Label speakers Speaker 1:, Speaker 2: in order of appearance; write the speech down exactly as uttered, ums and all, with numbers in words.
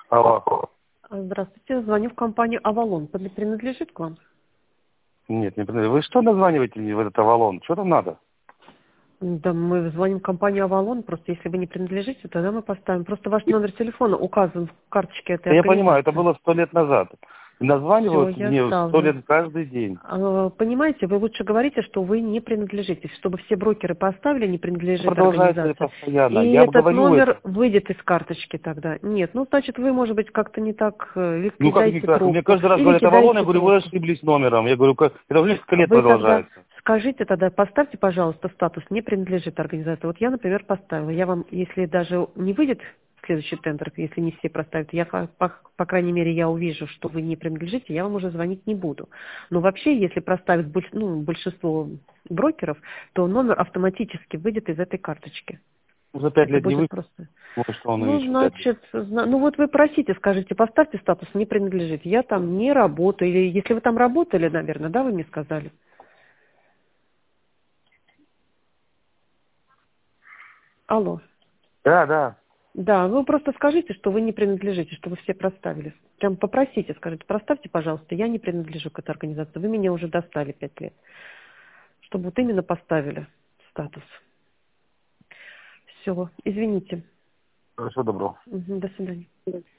Speaker 1: Алло.
Speaker 2: Здравствуйте, звоню в компанию «Авалон». Под- Принадлежит к вам?
Speaker 1: Нет, не принадлежит. Вы что названиваете мне в этот Авалон? Что там надо?
Speaker 2: Да, мы звоним в компанию «Авалон», просто если вы не принадлежите, тогда мы поставим. Просто ваш номер телефона указан в карточке этой
Speaker 1: Да я понимаю, это
Speaker 2: организации.
Speaker 1: было сто лет назад. И
Speaker 2: Все,
Speaker 1: названивают
Speaker 2: я
Speaker 1: мне сто
Speaker 2: ставлю.
Speaker 1: лет каждый день.
Speaker 2: А, Понимаете, вы лучше говорите, что вы не принадлежите, чтобы все брокеры поставили, не принадлежит
Speaker 1: Продолжается
Speaker 2: организация.
Speaker 1: постоянно.
Speaker 2: И
Speaker 1: Я
Speaker 2: этот
Speaker 1: говорю это.
Speaker 2: номер выйдет из карточки тогда. Нет, ну, значит, вы, может быть, как-то не так э,
Speaker 1: Ну как
Speaker 2: кидаете
Speaker 1: никак. Мне
Speaker 2: трубку.
Speaker 1: каждый раз
Speaker 2: Или
Speaker 1: говорят Авалон, я
Speaker 2: кидаете
Speaker 1: говорю, вы
Speaker 2: трубку.
Speaker 1: ошиблись номером. Я говорю, как... это уже несколько лет
Speaker 2: Вы тогда
Speaker 1: продолжается.
Speaker 2: скажите тогда, поставьте, пожалуйста, статус «не принадлежит организации». Вот я, например, поставила. Я вам, если даже не выйдет следующий тендер, если не все проставят, я, по, по- по крайней мере, я увижу, что вы не принадлежите, я вам уже звонить не буду. Но вообще, если проставит больш- ну, большинство брокеров, то номер автоматически выйдет из этой карточки.
Speaker 1: За пять
Speaker 2: Это
Speaker 1: лет не
Speaker 2: будет
Speaker 1: вы...
Speaker 2: просто.
Speaker 1: Вот что он
Speaker 2: Ну,
Speaker 1: ищет пять лет.
Speaker 2: значит, зна- ну вот вы просите, скажите, поставьте статус «не принадлежит». Я там не работаю. Или если вы там работали, наверное, да, вы мне сказали? Алло.
Speaker 1: Да, да.
Speaker 2: Да, вы просто скажите, что вы не принадлежите, что вы все проставили. Прям попросите, скажите, проставьте, пожалуйста, я не принадлежу к этой организации. Вы меня уже достали пять лет. Чтобы вот именно поставили статус. Все, извините.
Speaker 1: Всего доброго.
Speaker 2: Мгм, до свидания.